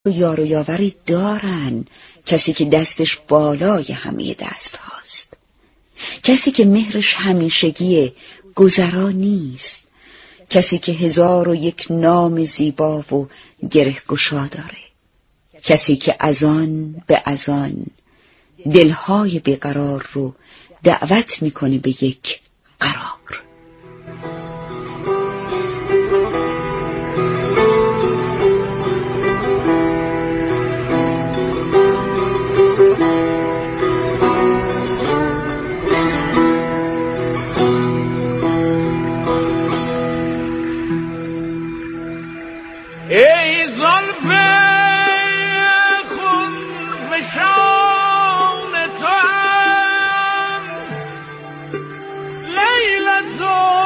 یار و یاوری دارن، کسی که دستش بالای همه دست هاست، کسی که مهرش همیشگیه، گذرا نیست، کسی که 1001 نام زیبا و گره گشا داره، کسی که از آن به از آن دلهای بیقرار رو دعوت میکنه به یک قرار. ای زلف خون فشان توام لیلة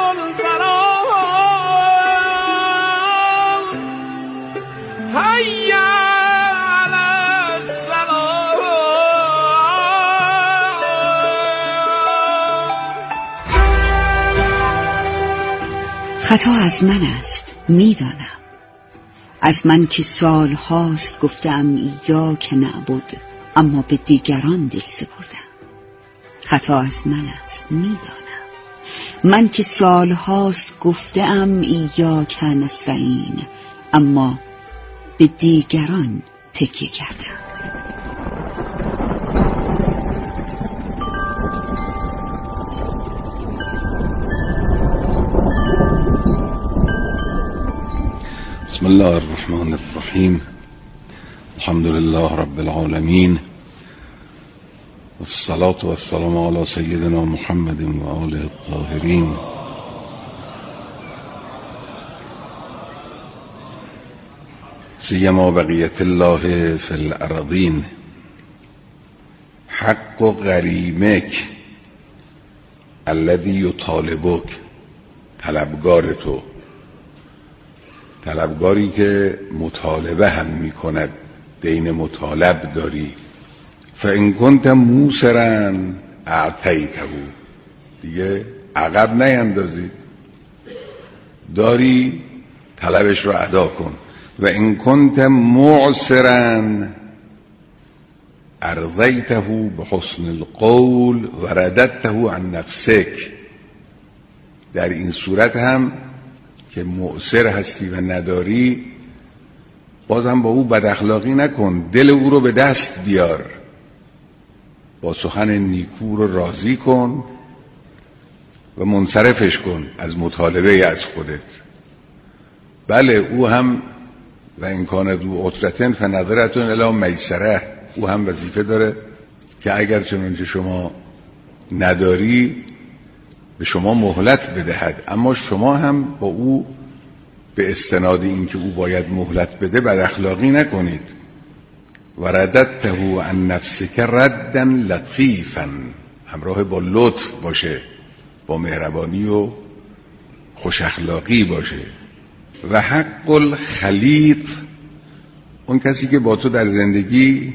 البرام هیا علی السلام. خطا از من است میدانم، از من که سال هاست گفتم ایاک نعبد، اما به دیگران دل سپردم. خطا از من است میدانم، من که سال هاست گفتم ایاک نستعین، اما به دیگران تکیه کردم. بسم الله الرحمن الرحیم. الحمد لله رب العالمین، والصلاة والسلام علی سیدنا محمد و آله الطاهرین. سیما بقیت الله فی الارضین، حق غریمک الذی یطالبک، طلبگار تو، طلبگاری که مطالبه هم میکند، دین مطالب داری. فان کنت موسرا اعطیته، دیگه عقب نیندازی، داری طلبش رو ادا کن. و ان کنت معسرا ارضیته بحسن القول و رددته عن نفسک، در این صورت هم که معسر هستی و نداری، بازم با او بد اخلاقی نکن، دل او رو به دست بیار، با سخن نیکو رو راضی کن و منصرفش کن از مطالبه از خودت. بله او هم و ان کان ذو عسرة فنظرة الی میسرة، او هم وظیفه داره که اگر چنانچه شما نداری به شما مهلت بدهد، اما شما هم با او به استناد این که او باید مهلت بده بد اخلاقی نکنید. و رددته عن نفسک ردا لطیفا، همراه با لطف باشه، با مهربانی و خوش اخلاقی باشه. و حق الخلیط، اون کسی که با تو در زندگی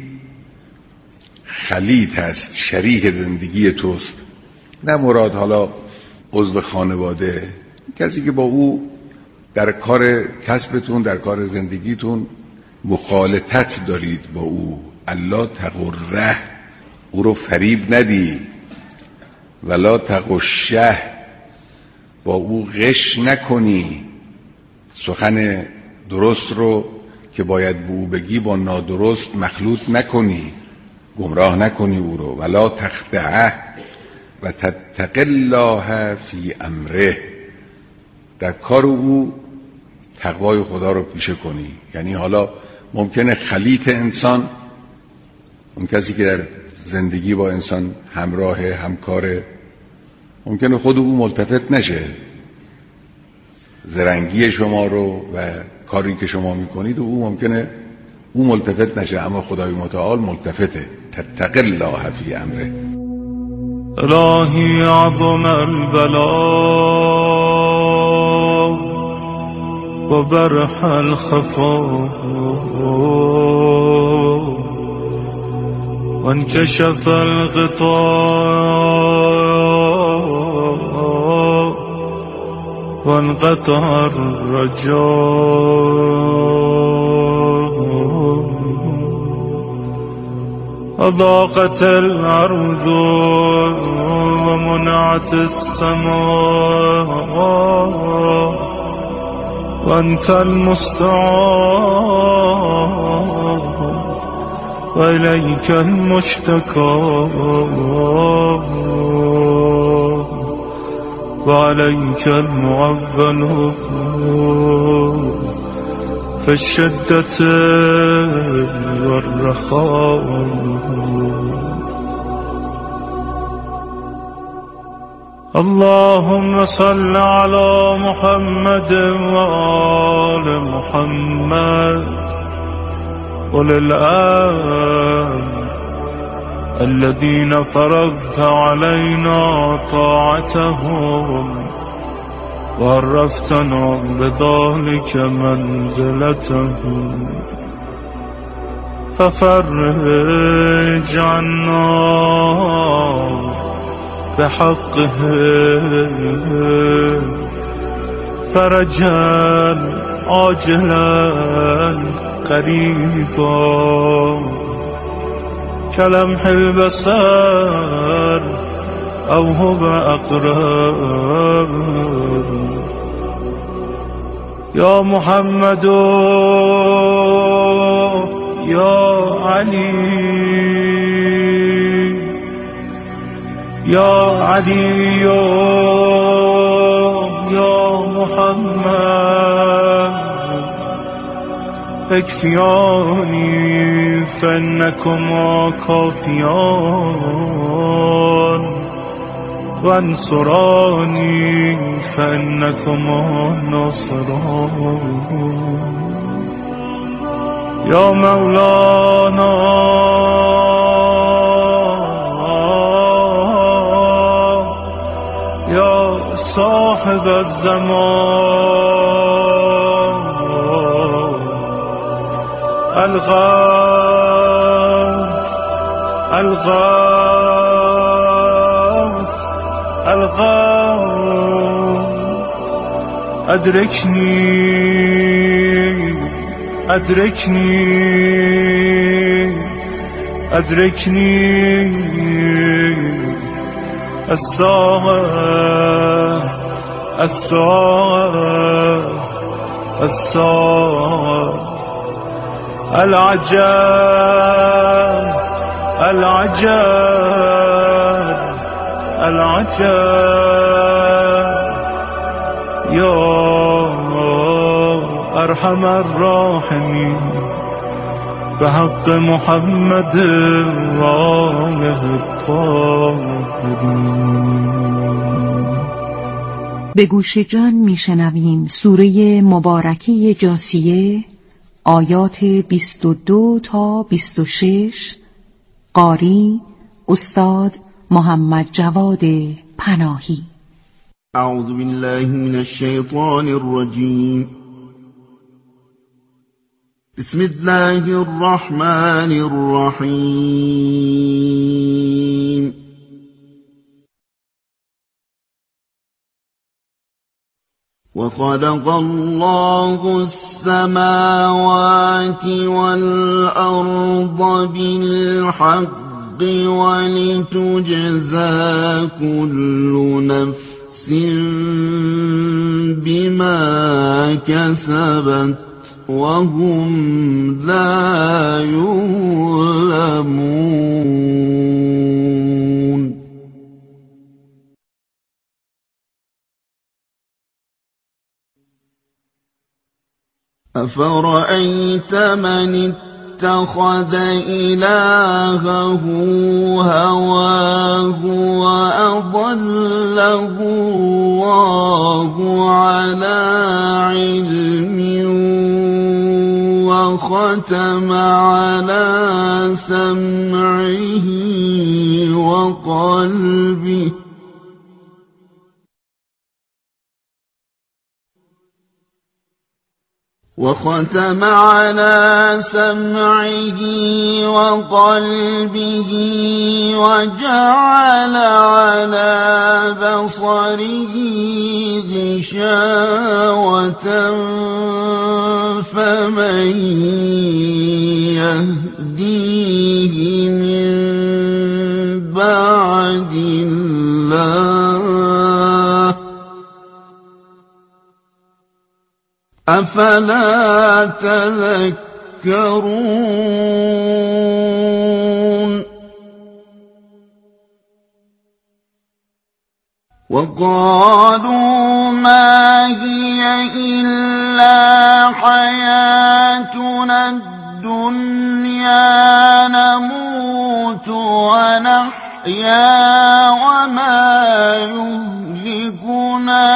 خلیط هست، شریک زندگی توست، نه مراد حالا عضو خانواده، کسی که با او در کار کسبتون، در کار زندگیتون مخالطت دارید با او. الا تغره، او رو فریب ندی. ولا تغشه، با او غش نکنی، سخن درست رو که باید به او بگی با نادرست مخلوط نکنی، گمراه نکنی او رو. ولا تخدعه و تتق الله فی امره، در کار او تقوای خدا رو پیشه کنی. یعنی حالا ممکنه خلیط انسان، اون کسی که در زندگی با انسان همراه، همکاره، ممکنه خود او ملتفت نشه زرنگی شما رو و کاری که شما میکنید، و او ممکنه او ملتفت نشه، اما خدای متعال ملتفته. تتق الله فی امره. الهی عظم البلا و برح الخفا و انکشف الغطاء و انقطع الرجاء وضاقت الأرض ومنعت السماء وأنت المستعان وإليك المشتكى وعليك المعول في الشدة والرخاء. اللهم صل على محمد وآل محمد وللآل الذين فرضت علينا طاعتهم وعرفتنا بذلك منزلتهم، ففرج عنا بحقه فرجا عاجلا قريبا كلمح البصر أو هو أقرب. يا محمد يا علي يا علي يا محمد اكفياني فإنكما كافيان وانصراني فإنكما ناصران. يا مولانا يا صاحب الزمان الغوث الغوث الغوث أدركني أدركني أدركني الساعة الساعة الساعة العجاب العجاب العجاب. يا أرحم الراحمين بحق محمد وآله الطاهرين. به گوش جان میشنویم سوره مبارکه جاثیه آیات 22 تا 26. قاری استاد محمد جواد پناهی. اعوذ بالله من الشیطان الرجیم. بسم الله الرحمن الرحیم. وخلق الله السماوات والأرض بالحق ولتجزى كل نفس بما كسبت وهم لا يظلمون. أفرأيت من اتخذ إلهه هواه وأضله الله على علم وختم على سمعه وقلبه وجعل على بصره غشاوة فمن يهديه من أفلا تذكرون وقالوا ما هي إلا حياتنا الدنيا نموت ونحيا وما يهلكنا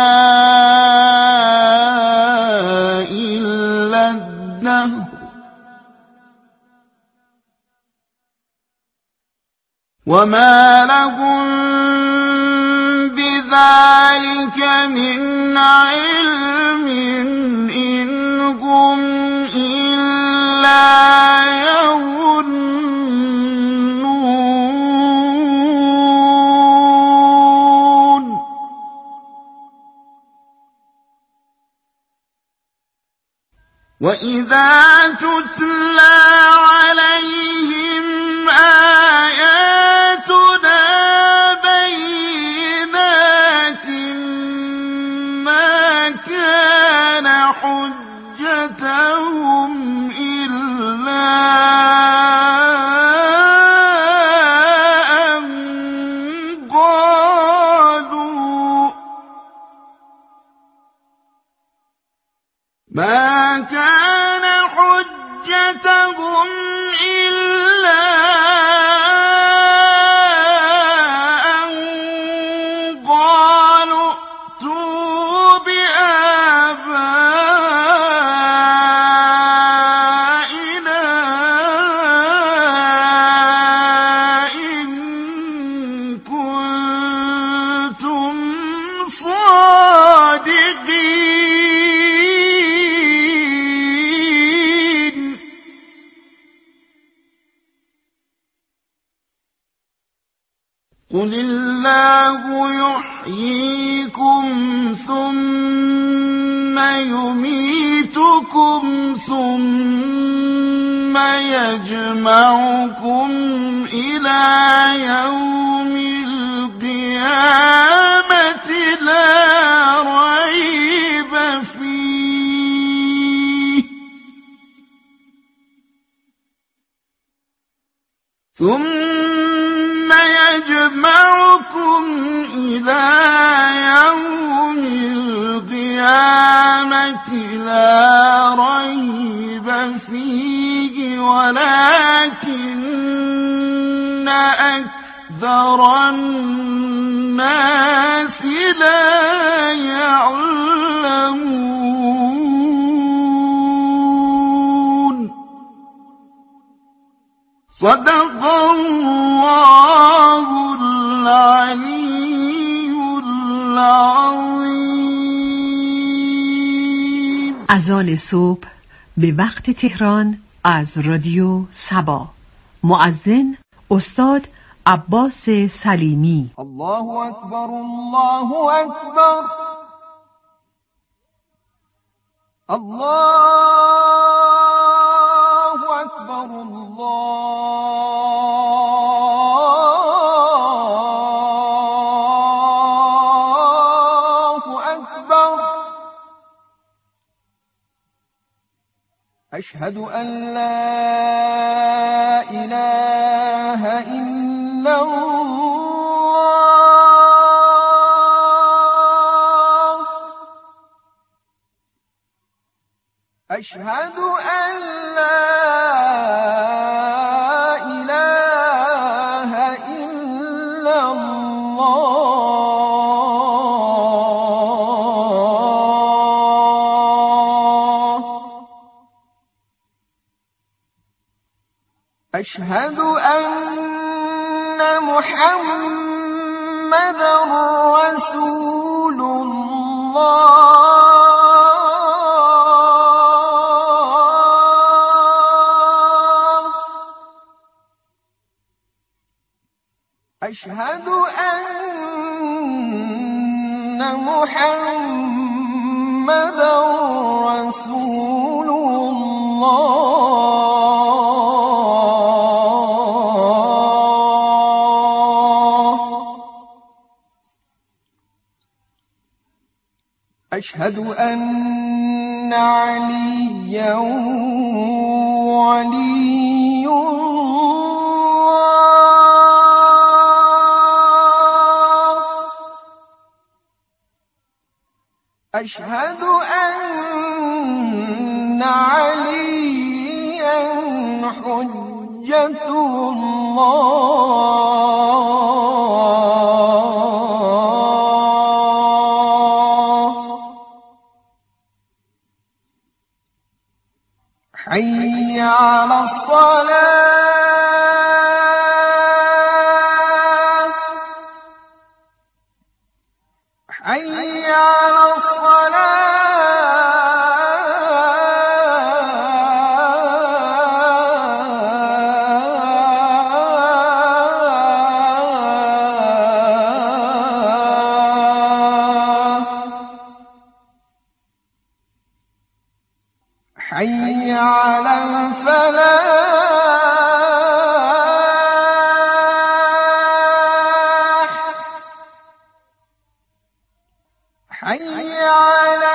إلا الدهر وما لهم بذلك من علم إن هم إلا يظنون وإذا تتلى عليهم آياتنا بينات ما كان حجتهم إلا أن قالوا ما كان حجتهم إلا أن قالوا ائتوا بآبائنا إن كنتم صادقين قل الله يحييكم ثم يميتكم ثم يجمعكم إلى يوم القيامة لا ريب فيه ثم يجمعكم إلى يوم القيامة لا ريب فيه ولكن أكثر الناس لا يعلمون صدق الله العلي العظیم. اذان صبح به وقت تهران از رادیو سبا. مؤذن استاد عباس سلیمی. الله اکبر الله اکبر الله اکبر الله اکبر اشهد ان لا اله الا الله اشهد ان لا اله الا الله اشهد ان محمدا رسول الله أشهد أن محمدا رسول الله أشهد أن عليا ولي الله أشهد أن عليا حجة الله حي على الصلاة حي على حي على الفلاح حي على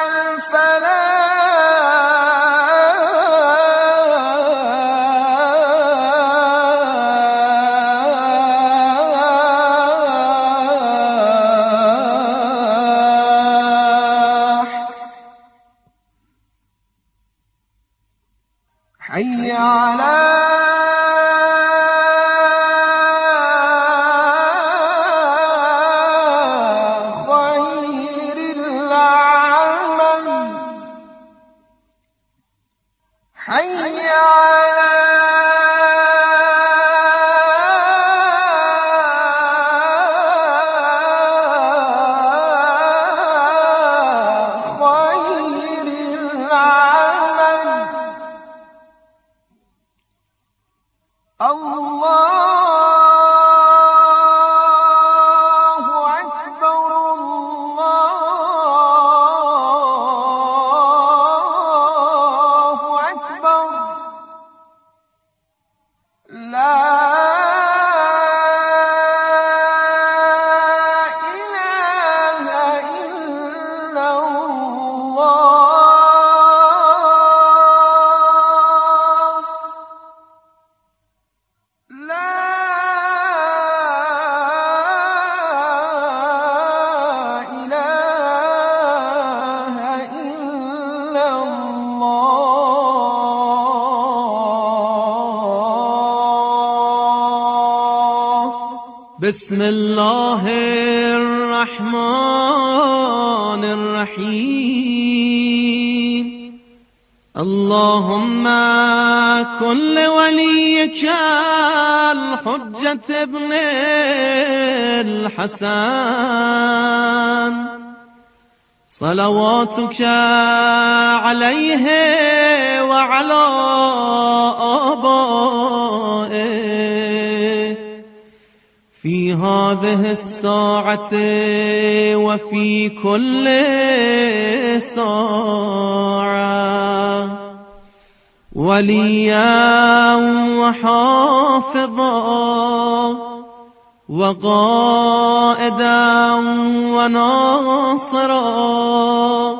حي على خير العمل حي على خير العمل الله أكبر الله أكبر لا إله إلا الله لا إله إلا الله بسم الله الرحمن الرحيم اللهم كن لوليك الحجة ابن الحسن صلواتك عليه وعلى آبائه في هذه الساعة وفي كل ساعة وليا وحافظا وقائدا وناصرا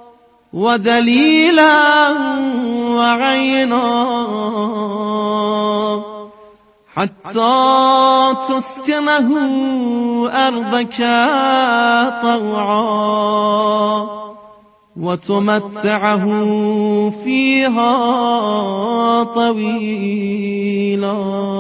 ودليلا وعينا حتى تسكنه أرضك طوعا وتمتعه فيها طویلا.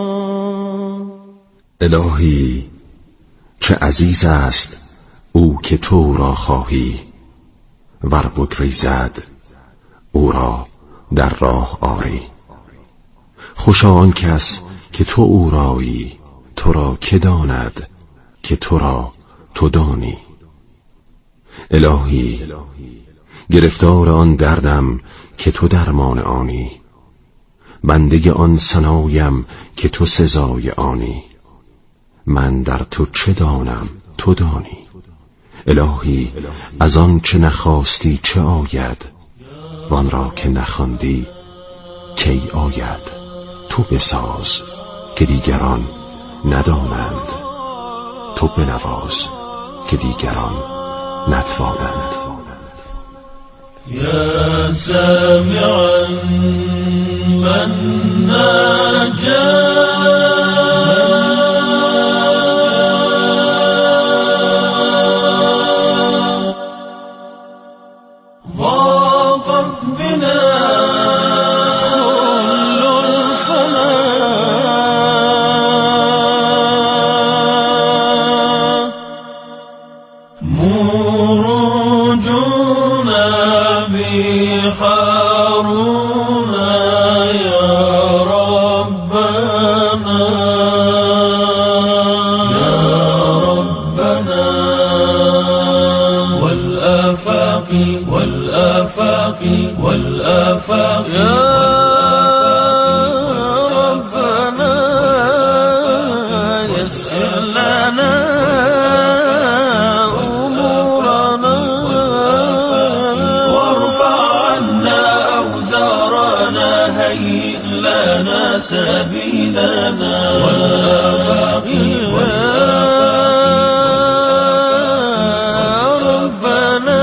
الهی چه عزیز است او که تو را خواهی ور بگریزد او را در راه آری. خوشا آن کس که تو او رایی، تو را که داند که تو را تو دانی. الهی گرفتار آن دردم که تو درمان آنی، بنده آن ثنایم که تو سزای آنی. من در تو چه دانم تو دانی. الهی از آن چه نخواستی چه آید، وان را که نخواندی کی آید. تو بساز که دیگران ندانند، تو بنواز که دیگران نتوانند. يا سامعا من ناجى ضاقت بنا خل الفنا مروجنا بحارنا يا ربنا يا ربنا والآفاق والآفاق والآفاق يا ربنا يسر لنا أمورنا وارفع عنا أوزارنا هيئ لنا سبيلنا والآفاق ربنا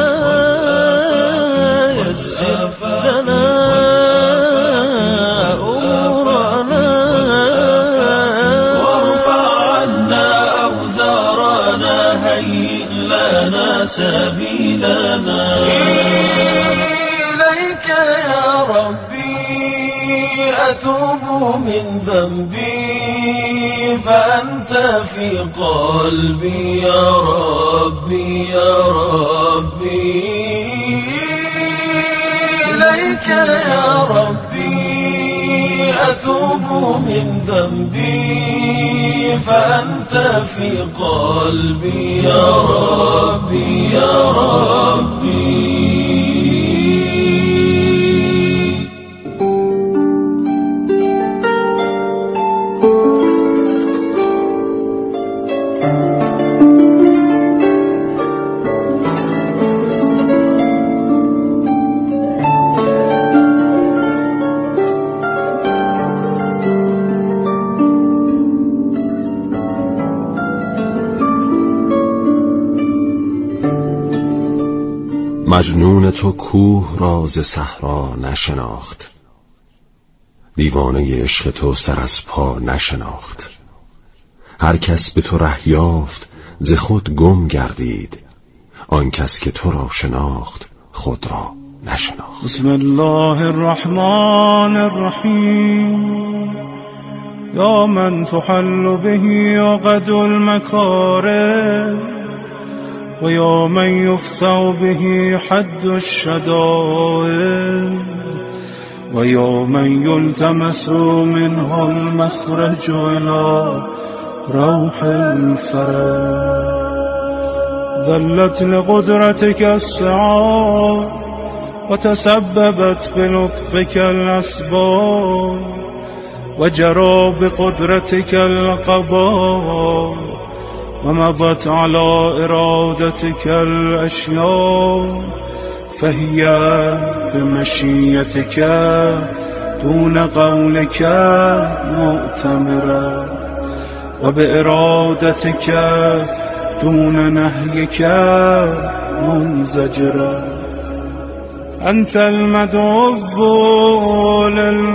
يسر لنا أمورنا وارفع عنا أوزارنا هيئ لنا سبيلنا إليك يا ربي أتوب من ذنبي فأنت في قلبي يا ربي يا ربي إليك يا ربي أتوب من ذنبي فأنت في قلبي يا ربي يا ربي مجنون تو کوه را ز صحرا نشناخت، دیوانه عشق تو سر از پا نشناخت. هر کس به تو ره یافت ز خود گم گردید، آن کس که تو را شناخت خود را نشناخت. بسم الله الرحمن الرحیم یا من تحل به عقد المکاره و یا من یفتح به حد الشدائد و یا من یلتمس منه المخرج الى روح الفرج. ذلت لقدرتك السعاد و تسببت بلطفك الاسباب و جرى بقدرتك القضاء و مضت على ارادتك الاشیاء فهي بمشیتك دون قولك مؤتمرة و بارادتك دون نهيك منزجرة. أنت المدعو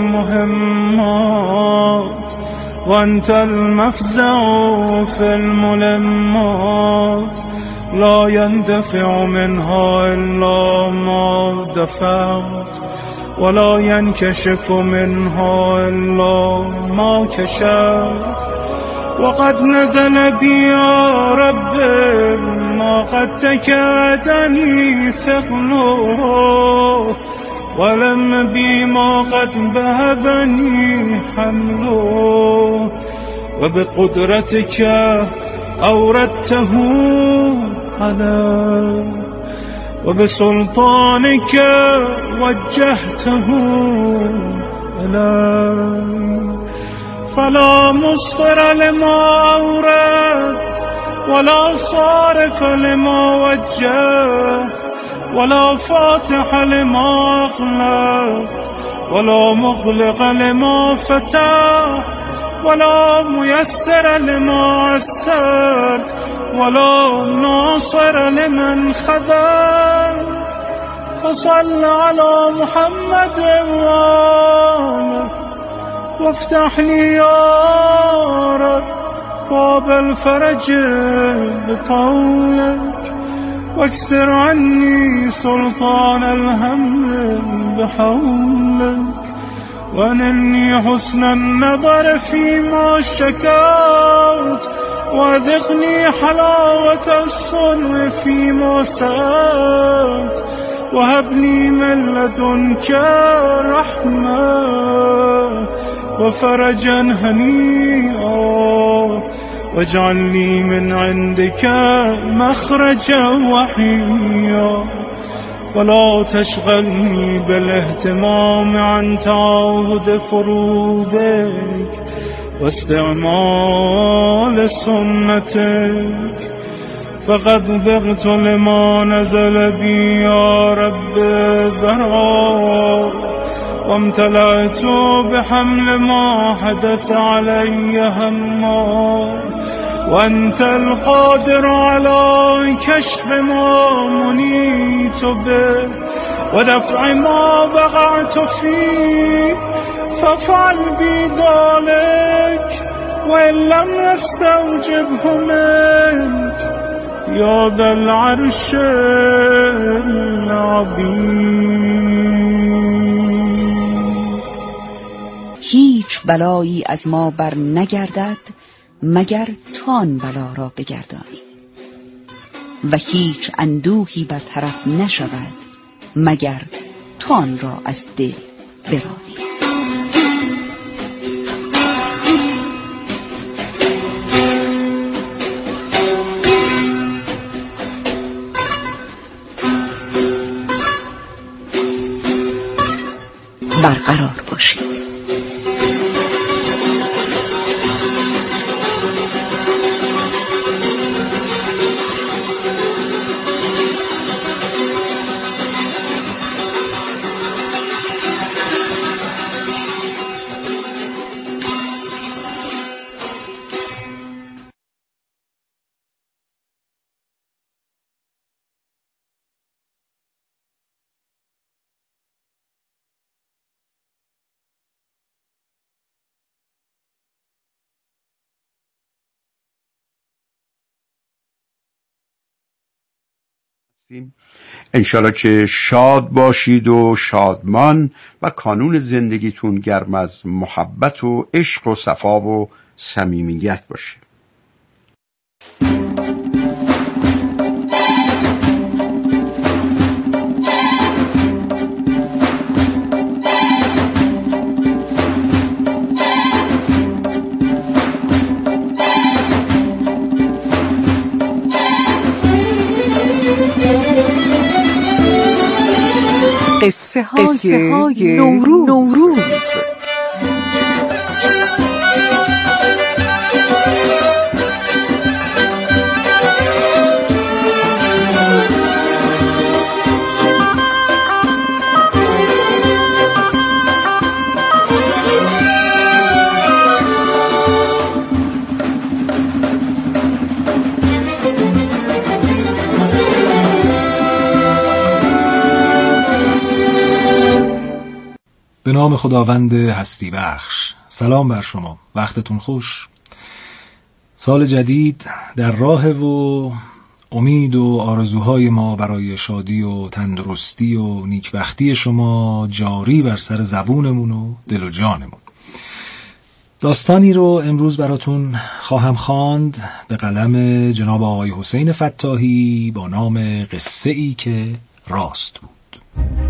للمهمات وأنت المفزع في الملمات، لا يندفع منها إلا ما دفعت ولا ينكشف منها إلا ما كشفت. وقد نزل بي يا رب ما قد تكادني ثقله ولم بي ما قد بهذني حمله وبقدرتك أوردته علي وبسلطانك وجهته إلي. فلا مصدر لما أورد ولا صارف لما وجه ولا فاتح لما أغلق ولا مغلق لما فتح ولا ميسر لما عسرت ولا ناصر لمن خذلت. وصل على محمد وآله وافتح لي يا رب باب الفرج بقولك واكسر عني سلطان الهم بحولك وانني حسن النظر فيما شكوت وذقني حلاوة الصنع فيما سألت وهبني من لدنك رحمة وفرجا هنيئا واجعل لي من عندك مخرجا وحيا ولا تشغلني بالاهتمام عن تعاهد فروضك واستعمال سنتك فقد ذقت لما نزل بي يا رب ذرا وامتلأت بحمل ما حدث علي هما وأنت القادر على كشف ما منيت به ودفع ما وقعت فيه فافعل بي ذلك وإن لم نستوجبه منك يا ذا العرش العظیم. هیچ بلایی از ما بر نگردد مگر تو آن بلا را بگردانی و هیچ اندوهی برطرف نشود مگر تو آن را از دل برانی. برقرار باشید. انشالله که شاد باشید و شادمان و کانون زندگیتون گرم از محبت و عشق و صفا و صمیمیت باشه. قصه های نوروز. به نام خداوند هستی بخش. سلام بر شما، وقتتون خوش. سال جدید در راه و امید و آرزوهای ما برای شادی و تندرستی و نیکبختی شما جاری بر سر زبونمون و دل و جانمون. داستانی رو امروز براتون خواهم خواند به قلم جناب آقای حسین فتاحی با نام قصه ای که راست بود.